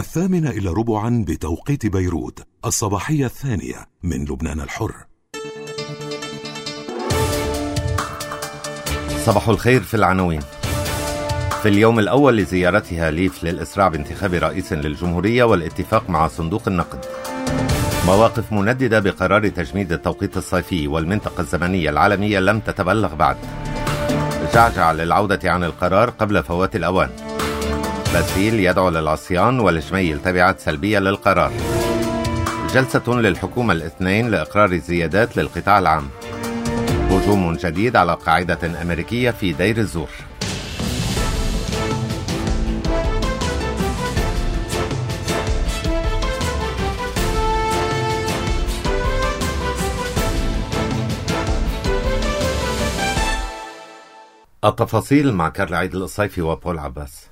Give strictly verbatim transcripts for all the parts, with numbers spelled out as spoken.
الثامنة إلى ربعا بتوقيت بيروت، الصباحية الثانية من لبنان الحر. صباح الخير. في العناوين: في اليوم الأول لزيارتها ليف للإسراع بانتخاب رئيس للجمهورية والاتفاق مع صندوق النقد، مواقف منددة بقرار تجميد التوقيت الصيفي والمنطقة الزمنية العالمية لم تتبلغ بعد، جعجع للعودة عن القرار قبل فوات الأوان، باسيل يدعو للعصيان والجميل تبعات سلبية للقرار، جلسة للحكومة الاثنين لإقرار الزيادات للقطاع العام، هجوم جديد على قاعدة أمريكية في دير الزور. التفاصيل مع كارل عيد الصيفي وبول عباس.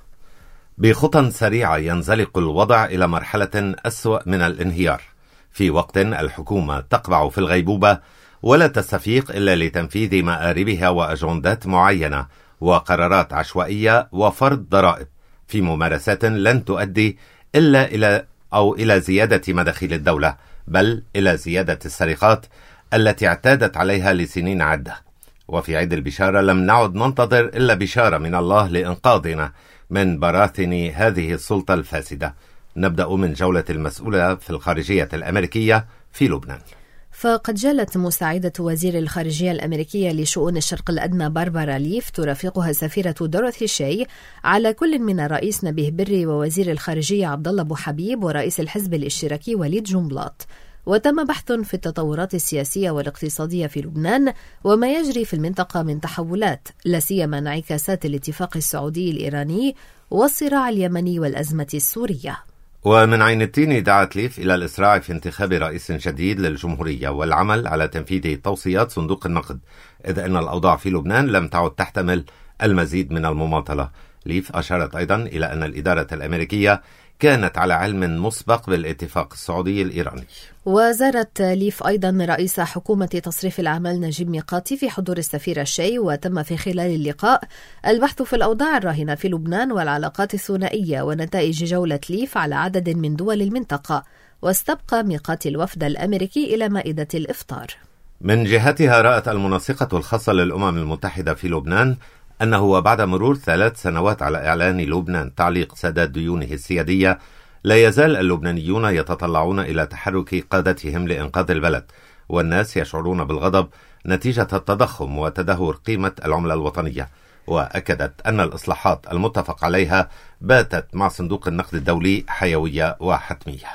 بخطى سريعة ينزلق الوضع إلى مرحلة أسوأ من الانهيار، في وقت الحكومة تقبع في الغيبوبة ولا تستفيق إلا لتنفيذ مآربها وأجندات معينة وقرارات عشوائية وفرض ضرائب في ممارسات لن تؤدي إلا إلى أو إلى زيادة مداخيل الدولة، بل إلى زيادة السرقات التي اعتادت عليها لسنين عدة. وفي عيد البشارة لم نعد ننتظر إلا بشارة من الله لإنقاذنا من براثن هذه السلطة الفاسدة. نبدأ من جولة المسؤولة في الخارجية الأمريكية في لبنان. فقد جالت مساعدة وزير الخارجية الأمريكية لشؤون الشرق الأدنى باربارا ليف ترافقها سفيرة دورثي شاي على كل من الرئيس نبيه بري ووزير الخارجية عبد الله أبو حبيب ورئيس الحزب الاشتراكي وليد جنبلاط. وتم بحث في التطورات السياسية والاقتصادية في لبنان وما يجري في المنطقة من تحولات، لا سيما انعكاسات الاتفاق السعودي الإيراني والصراع اليمني والأزمة السورية. ومن عين التين دعت ليف إلى الإسراع في انتخاب رئيس جديد للجمهورية والعمل على تنفيذ توصيات صندوق النقد، إذ أن الأوضاع في لبنان لم تعد تحتمل المزيد من المماطلة. ليف أشارت أيضا إلى أن الإدارة الأمريكية كانت على علم مسبق بالاتفاق السعودي الإيراني. وزارت ليف أيضا رئيس حكومة تصريف الأعمال نجيب ميقاتي في حضور السفير الشاي، وتم في خلال اللقاء البحث في الأوضاع الراهنة في لبنان والعلاقات الثنائية ونتائج جولة ليف على عدد من دول المنطقة. واستبقى ميقاتي الوفد الأمريكي إلى مائدة الإفطار. من جهتها رأت المنسقة الخاصة للأمم المتحدة في لبنان أنه وبعد مرور ثلاث سنوات على إعلان لبنان تعليق سداد ديونه السيادية، لا يزال اللبنانيون يتطلعون إلى تحرك قادتهم لإنقاذ البلد، والناس يشعرون بالغضب نتيجة التضخم وتدهور قيمة العملة الوطنية. وأكدت أن الإصلاحات المتفق عليها باتت مع صندوق النقد الدولي حيوية وحتمية.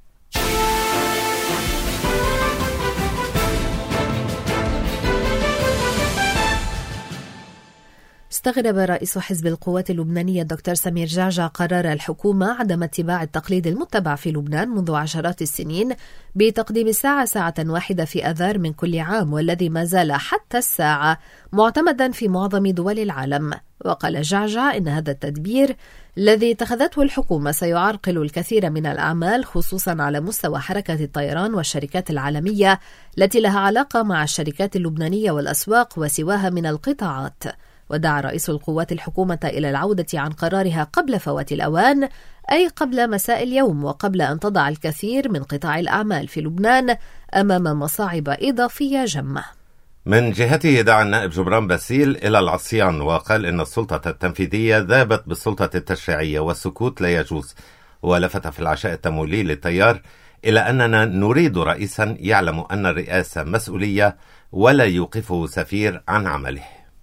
استغرب رئيس حزب القوات اللبنانية الدكتور سمير جعجع قرار الحكومة عدم اتباع التقليد المتبع في لبنان منذ عشرات السنين بتقديم الساعة ساعة واحدة في آذار من كل عام، والذي ما زال حتى الساعة معتمدا في معظم دول العالم. وقال جعجع إن هذا التدبير الذي اتخذته الحكومة سيعرقل الكثير من الأعمال، خصوصا على مستوى حركة الطيران والشركات العالمية التي لها علاقة مع الشركات اللبنانية والأسواق وسواها من القطاعات. ودعا رئيس القوات الحكومة إلى العودة عن قرارها قبل فوات الأوان، أي قبل مساء اليوم، وقبل أن تضع الكثير من قطاع الأعمال في لبنان أمام مصاعب إضافية جمة. من جهته دعا النائب جبران باسيل إلى العصيان، وقال إن السلطة التنفيذية ذابت بالسلطة التشريعية والسكوت لا يجوز. ولفت في العشاء التمويلي للتيار إلى أننا نريد رئيسا يعلم أن الرئاسة مسؤولية ولا يوقفه سفير عن عمله.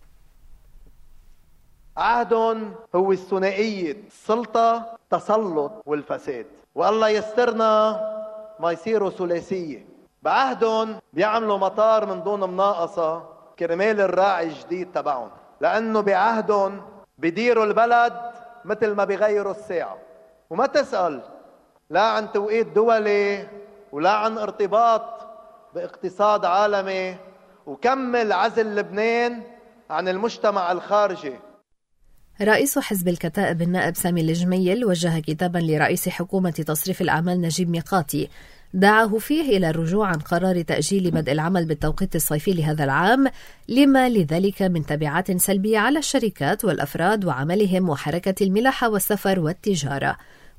عهدهم هو الثنائية، السلطة، تسلط والفساد، والله يسترنا ما يصيروا ثلاثية. بعهدهم بيعملوا مطار من دون مناقصة كرمال الراعي الجديد تبعهم، لأنه بعهدهم بيديروا البلد مثل ما بيغيروا الساعة، وما تسأل لا عن توقيت دولي ولا عن ارتباط باقتصاد عالمي، وكمل عزل لبنان عن المجتمع الخارجي. رئيس حزب الكتائب النائب سامي الجميل وجه كتابا لرئيس حكومة تصريف الأعمال نجيب ميقاتي دعاه فيه إلى الرجوع عن قرار تأجيل بدء العمل بالتوقيت الصيفي لهذا العام، لما لذلك من تبعات سلبية على الشركات والأفراد وعملهم وحركة الملاحة والسفر والتجارة.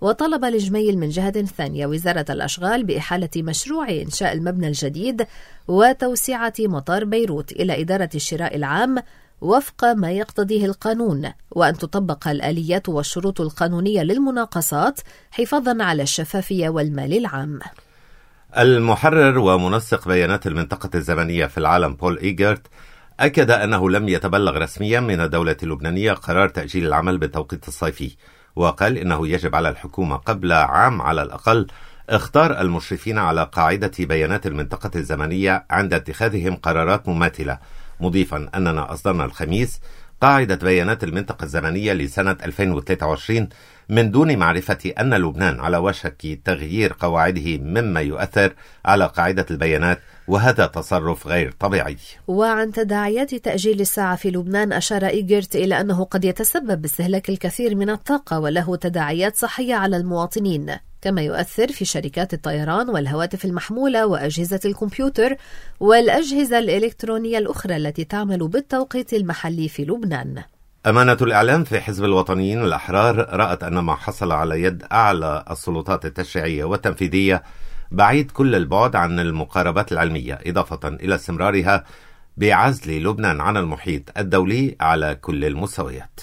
وطلب الجميل من جهة ثانية وزارة الأشغال بإحالة مشروع إنشاء المبنى الجديد وتوسعة مطار بيروت إلى إدارة الشراء العام وفق ما يقتضيه القانون، وأن تطبق الآليات والشروط القانونية للمناقصات حفاظا على الشفافية والمال العام. المحرر ومنسق بيانات المنطقة الزمنية في العالم بول إيغرت أكد أنه لم يتبلغ رسميا من الدولة اللبنانية قرار تأجيل العمل بالتوقيت الصيفي، وقال إنه يجب على الحكومة قبل عام على الأقل اختار المشرفين على قاعدة بيانات المنطقة الزمنية عند اتخاذهم قرارات مماثلة، مضيفا أننا أصدرنا الخميس قاعدة بيانات المنطقة الزمنية لسنة ألفين وثلاثة وعشرين من دون معرفة أن لبنان على وشك تغيير قواعده مما يؤثر على قاعدة البيانات، وهذا تصرف غير طبيعي. وعن تداعيات تأجيل الساعة في لبنان أشار إيغرت إلى أنه قد يتسبب باستهلاك الكثير من الطاقة وله تداعيات صحية على المواطنين، كما يؤثر في شركات الطيران والهواتف المحمولة وأجهزة الكمبيوتر والأجهزة الإلكترونية الأخرى التي تعمل بالتوقيت المحلي في لبنان. أمانة الإعلام في حزب الوطنيين الأحرار رأت أن ما حصل على يد أعلى السلطات التشريعية والتنفيذية بعيد كل البعد عن المقاربات العلمية، إضافة إلى استمرارها بعزل لبنان عن المحيط الدولي على كل المستويات.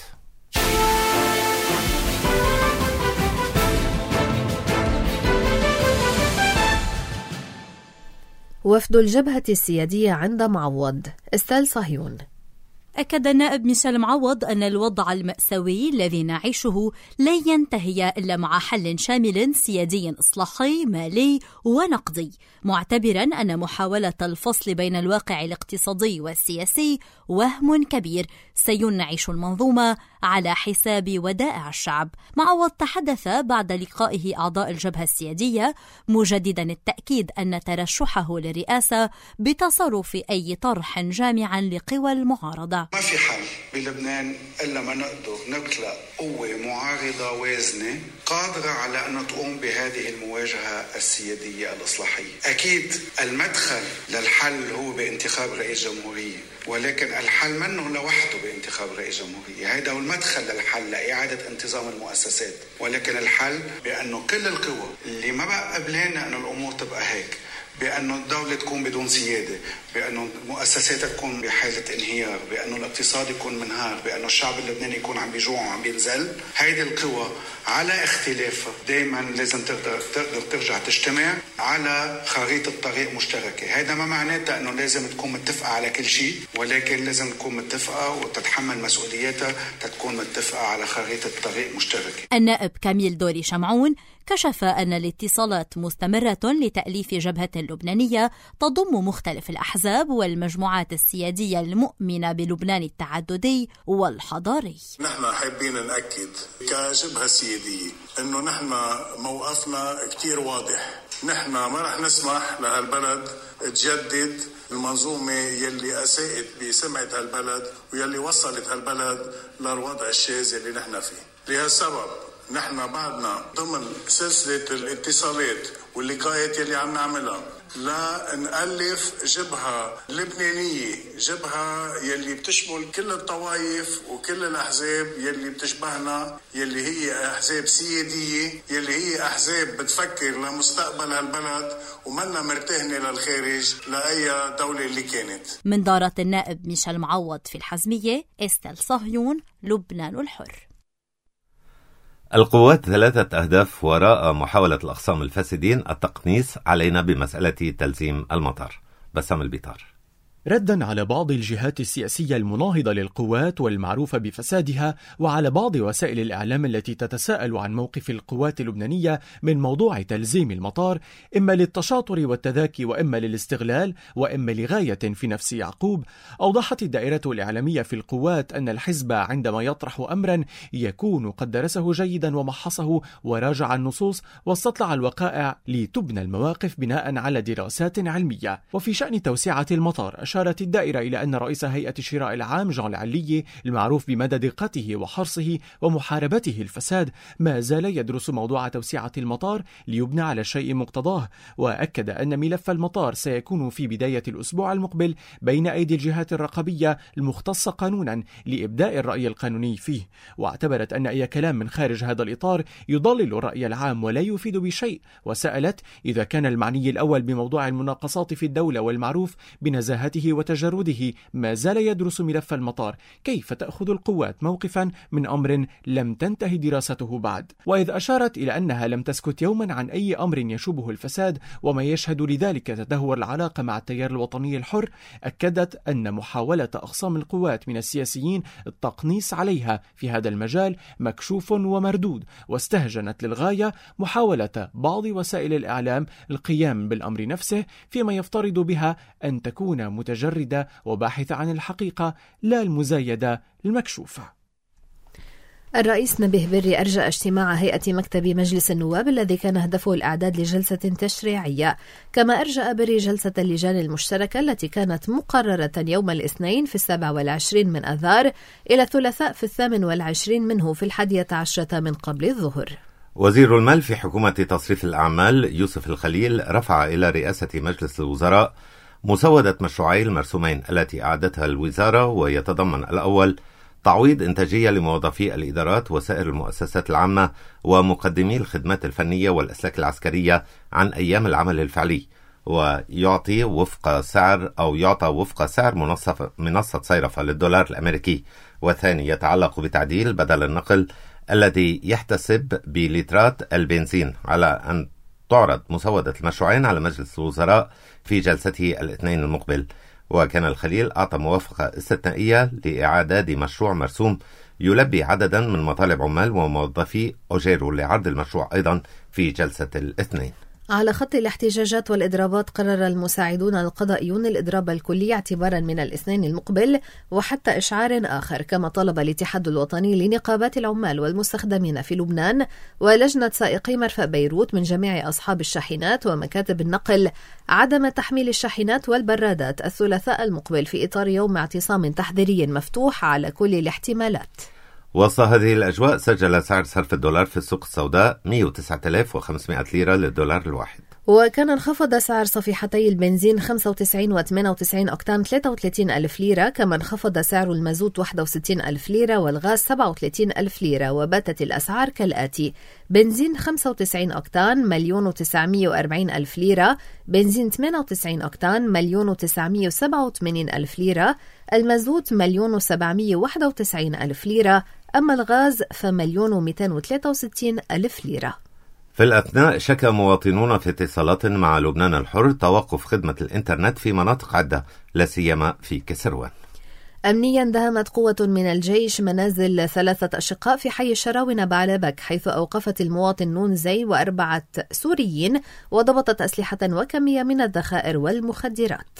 وفد الجبهة السيادية عند معوض. استال صهيون. أكد النائب ميشيل معوض أن الوضع المأساوي الذي نعيشه لن ينتهي إلا مع حل شامل سيادي إصلاحي مالي ونقدي، معتبرا أن محاولة الفصل بين الواقع الاقتصادي والسياسي وهم كبير سينعش المنظومة على حساب ودائع الشعب. معوض تحدث بعد لقائه أعضاء الجبهة السيادية مجددا التأكيد أن ترشحه للرئاسة بتصرف أي طرح جامع لقوى المعارضة. ما في حل بلبنان إلا ما نقدر نخلق قوة معارضة وازنة قادرة على أن تقوم بهذه المواجهة السيادية الإصلاحية. أكيد المدخل للحل هو بانتخاب رئيس جمهورية، ولكن الحل منه لوحده بانتخاب رئيس جمهورية، هذا هو المدخل للحل لإعادة انتظام المؤسسات، ولكن الحل بأنه كل القوى اللي ما بقى قبلنا أن الأمور تبقى هيك، بأنه الدولة تكون بدون سيادة، بأنه المؤسسات تكون بحالة انهيار، بأنه الاقتصاد يكون منهار، بأنه الشعب اللبناني يكون عم بيجوع وعم بينزل. هيدي القوى على اختلافها دايما لازم تقدر, تقدر ترجع تجتمع على خريطة طريق مشتركة. هذا ما معناته أنه لازم تكون متفقة على كل شيء، ولكن لازم تكون متفقة وتتحمل مسؤولياتها تكون متفقة على خريطة طريق مشتركة. النائب كاميل دوري شمعون كشف أن الاتصالات مستمرة لتأليف جبهة لبنانية تضم مختلف الأحزاب والمجموعات السيادية المؤمنة بلبنان التعددي والحضاري. نحن حابين نأكد كجبهة سيادية أنه نحن موقفنا كتير واضح. نحن ما رح نسمح لهالبلد تجدد المنظومة يلي أساءت بسمعة هالبلد ويلي وصلت هالبلد للوضع الشاذ اللي نحن فيه. لهالسبب نحن بعدنا ضمن سلسلة الاتصالات واللقاءات يلي عم نعملها لا نألف جبهة لبنانية، جبهة يلي بتشمل كل الطوائف وكل الأحزاب يلي بتشبهنا، يلي هي أحزاب سيادية، يلي هي أحزاب بتفكر لمستقبل هالبلد ومنا مرتهنة للخارج لأي دولة اللي كانت. من دارة النائب ميشيل معوض في الحزمية. استال صهيون، لبنان الحر. القوات ثلاثة أهداف وراء محاولة الأخصام الفاسدين التقنيص علينا بمسألة تلزيم المطار. بسام البيطار. ردا على بعض الجهات السياسية المناهضة للقوات والمعروفة بفسادها، وعلى بعض وسائل الإعلام التي تتساءل عن موقف القوات اللبنانية من موضوع تلزيم المطار، إما للتشاطر والتذاكي وإما للاستغلال وإما لغاية في نفس يعقوب، أوضحت الدائرة الإعلامية في القوات أن الحزب عندما يطرح أمرا يكون قد درسه جيدا ومحصه وراجع النصوص واستطلع الوقائع لتبنى المواقف بناء على دراسات علمية. وفي شأن توسعة المطار أشارت الدائرة إلى أن رئيس هيئة الشراء العام جان العلي المعروف بمدى دقته وحرصه ومحاربته الفساد ما زال يدرس موضوع توسعة المطار ليبنى على شيء مقتضاه، وأكد أن ملف المطار سيكون في بداية الأسبوع المقبل بين أيدي الجهات الرقابية المختصة قانونا لإبداء الرأي القانوني فيه، واعتبرت أن أي كلام من خارج هذا الإطار يضلل الرأي العام ولا يفيد بشيء، وسألت إذا كان المعني الأول بموضوع المناقصات في الدولة والمعروف بنزاهته وتجرده ما زال يدرس ملف المطار، كيف تأخذ القوات موقفا من أمر لم تنتهي دراسته بعد؟ وإذ أشارت إلى أنها لم تسكت يوما عن أي أمر يشوبه الفساد وما يشهد لذلك تدهور العلاقة مع التيار الوطني الحر، أكدت أن محاولة أخصام القوات من السياسيين التقنيص عليها في هذا المجال مكشوف ومردود، واستهجنت للغاية محاولة بعض وسائل الإعلام القيام بالأمر نفسه فيما يفترض بها أن تكون متجردة وباحثة عن الحقيقة لا المزايدة المكشوفة. الرئيس نبيه بري أرجى اجتماع هيئة مكتب مجلس النواب الذي كان هدفه الإعداد لجلسة تشريعية، كما أرجى بري جلسة اللجان المشتركة التي كانت مقررة يوم الاثنين في السابع والعشرين من أذار إلى الثلاثاء في الثامن والعشرين منه في الحادية عشرة من قبل الظهر. وزير المال في حكومة تصريف الأعمال يوسف الخليل رفع إلى رئاسة مجلس الوزراء مسودة مشروعي المرسومين التي أعدتها الوزارة، ويتضمن الأول تعويض إنتاجية لموظفي الإدارات وسائر المؤسسات العامة ومقدمي الخدمات الفنية والأسلاك العسكرية عن أيام العمل الفعلي، ويعطي وفق سعر أو يعطى وفق سعر منصة صيرفة للدولار الأمريكي. وثاني يتعلق بتعديل بدل النقل الذي يحتسب بلترات البنزين، على أن تعرض مسودة المشروعين على مجلس الوزراء في جلسته الاثنين المقبل. وكان الخليل أعطى موافقة استثنائية لإعداد مشروع مرسوم يلبي عددا من مطالب عمال وموظفي أوجيرو لعرض المشروع أيضا في جلسة الاثنين. على خط الاحتجاجات والإضرابات قرر المساعدون القضائيون الإضراب الكلي اعتبارا من الاثنين المقبل وحتى إشعار آخر، كما طلب الاتحاد الوطني لنقابات العمال والمستخدمين في لبنان ولجنة سائقي مرفأ بيروت من جميع أصحاب الشاحنات ومكاتب النقل عدم تحميل الشاحنات والبرادات الثلاثاء المقبل في إطار يوم اعتصام تحذيري مفتوح على كل الاحتمالات. وسط هذه الأجواء سجل سعر صرف الدولار في السوق السوداء مئة وتسعة آلاف وخمسمئة ليرة للدولار الواحد. وكان انخفض سعر صفيحتي البنزين خمسة وتسعين وثمانية وتسعين أوكتان ثلاثة وثلاثين ألف ليرة، كما انخفض سعر المازوت واحد وستين ألف ليرة والغاز سبعة وثلاثين ألف ليرة. وباتت الأسعار كالآتي: بنزين خمسة وتسعين أوكتان مليون وتسعمئة وأربعين ألف ليرة، بنزين ثمانية وتسعين أوكتان مليون وتسعمئة وسبعة وثمانين ألف ليرة، المازوت مليون وسبعمئة وواحد وتسعين ألف ليرة، أما الغاز فمليون ومئتين وثلاثة وستين ألف ليرة. في الأثناء شكى مواطنون في اتصالات مع لبنان الحر توقف خدمة الإنترنت في مناطق عدة لا سيما في كسروان. أمنيا دهمت قوة من الجيش منازل ثلاثة أشقاء في حي الشراونة بعلبك، حيث أوقفت المواطن نون زي وأربعة سوريين وضبطت أسلحة وكمية من الذخائر والمخدرات.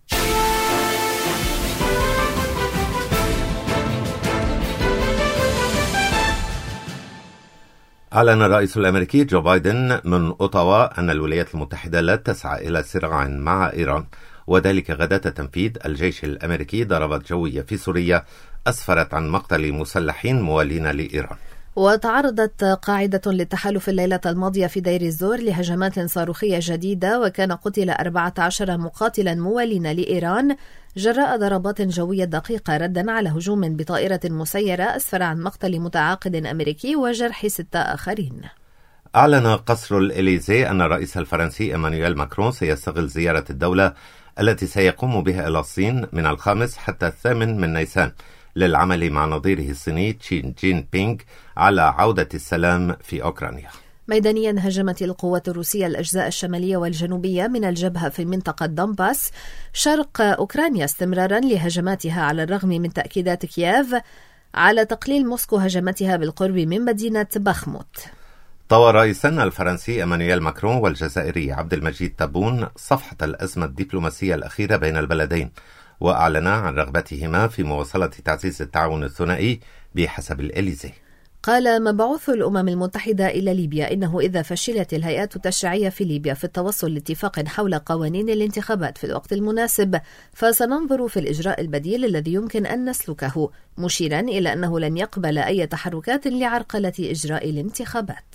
أعلن الرئيس الأمريكي جو بايدن من أوتاوا أن الولايات المتحدة لا تسعى إلى صراع مع إيران، وذلك غداة تنفيذ الجيش الأمريكي ضربات جوية في سوريا أسفرت عن مقتل مسلحين موالين لإيران. وتعرضت قاعدة للتحالف الليلة الماضية في دير الزور لهجمات صاروخية جديدة، وكان قتل أربعة عشر مقاتلا موالين لإيران جراء ضربات جوية دقيقة ردا على هجوم بطائرة مسيرة أسفر عن مقتل متعاقد أمريكي وجرح ستة آخرين. أعلن قصر الإليزي أن الرئيس الفرنسي إيمانويل ماكرون سيستغل زيارة الدولة التي سيقوم بها إلى الصين من الخامس حتى الثامن من نيسان للعمل مع نظيره الصيني تشي جين بينغ على عودة السلام في أوكرانيا. ميدانيا هجمت القوات الروسية الأجزاء الشمالية والجنوبية من الجبهة في منطقة دونباس شرق أوكرانيا استمرارا لهجماتها على الرغم من تأكيدات كييف على تقليل موسكو هجمتها بالقرب من مدينة بخموت. طوى الرئيسان الفرنسي إيمانويل ماكرون والجزائري عبد المجيد تبون صفحة الأزمة الدبلوماسية الأخيرة بين البلدين، وأعلنا عن رغبتهما في مواصلة تعزيز التعاون الثنائي بحسب الإليزي. قال مبعوث الأمم المتحدة إلى ليبيا إنه إذا فشلت الهيئات التشريعية في ليبيا في التوصل لاتفاق حول قوانين الانتخابات في الوقت المناسب فسننظر في الإجراء البديل الذي يمكن أن نسلكه، مشيرا إلى أنه لن يقبل أي تحركات لعرقلة إجراء الانتخابات.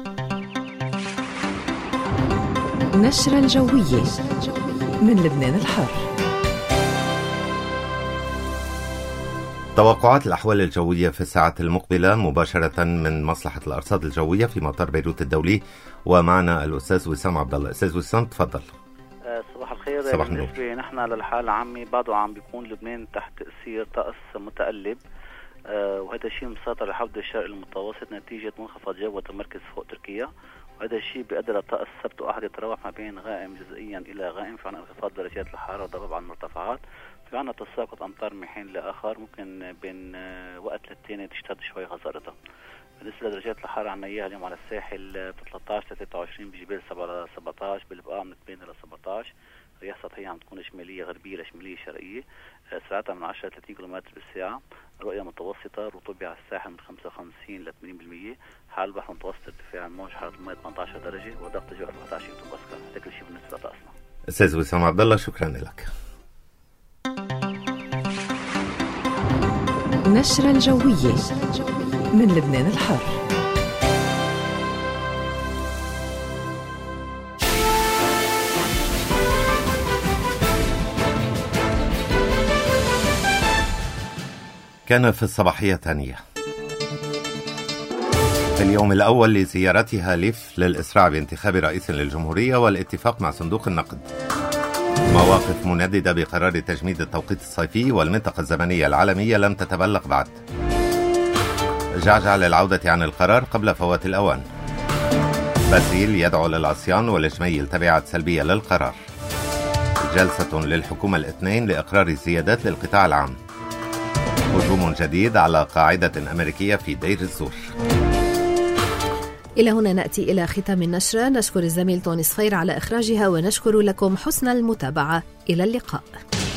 نشرة الجوية من لبنان الحر. توقعات الأحوال الجوية في الساعات المقبلة مباشرة من مصلحة الأرصاد الجوية في مطار بيروت الدولي، ومعنا الأستاذ وسام عبد الله. أستاذ وسام تفضل. صباح الخير. صباح النور. بالنسبة نحن للحال العامي بعده عم بيكون لبنان تحت تأثير طقس متقلب، أه وهذا الشيء مسيطر لحد الشرق المتوسط نتيجة منخفض جو وتمركز فوق تركيا، وهذا الشيء بيقدر الطقس السبت وأحد يتراوح ما بين غائم جزئيا إلى غائم، في عنا انخفاض درجات الحرارة وضباب على المرتفعات، في عنا تساقط أمطار من حين لآخر، ممكن بين وقت للتاني تشتد شوي غزارتها. بالنسبة لدرجات الحرارة عنا إياها اليوم على الساحل ب ثلاثة عشر ل ثلاثة وعشرين، بجبال سبعة عشر، بالبقاع من اثنين إلى سبعة عشر، رياح سطحية عم تكون شمالية غربية لشمالية شرقية، سرعتها من عشرة ل ثلاثين كيلومتر بالساعة، رؤية متوسطة، رطوبة على الساحل من خمسة وخمسين ل ثمانين بالمئة، حال البحر متوسط ارتفاع الموج، حرارة الماء ثمانية عشر درجة، وضغط الجو أربعة عشر هكتوباسكال. هذا كل شيء بالنسبة لطقسنا. أستاذ وسام عبد الله، شكرا لك. نشرة الجوية من لبنان الحر. كان في الصباحية الثانية في اليوم الأول لزيارتها ليف للإسراع بانتخاب رئيس للجمهورية والاتفاق مع صندوق النقد، مواقف منددة بقرار تجميد التوقيت الصيفي والمنطقة الزمنية العالمية لم تتبلغ بعد، جعجع للعودة عن القرار قبل فوات الأوان، باسيل يدعو للعصيان والجميل تبعات سلبية للقرار، جلسة للحكومة الاثنين لإقرار الزيادات للقطاع العام، هجوم جديد على قاعدة أمريكية في دير الزور. إلى هنا نأتي إلى ختام النشرة، نشكر الزميل توني صفير على إخراجها ونشكر لكم حسن المتابعة. إلى اللقاء.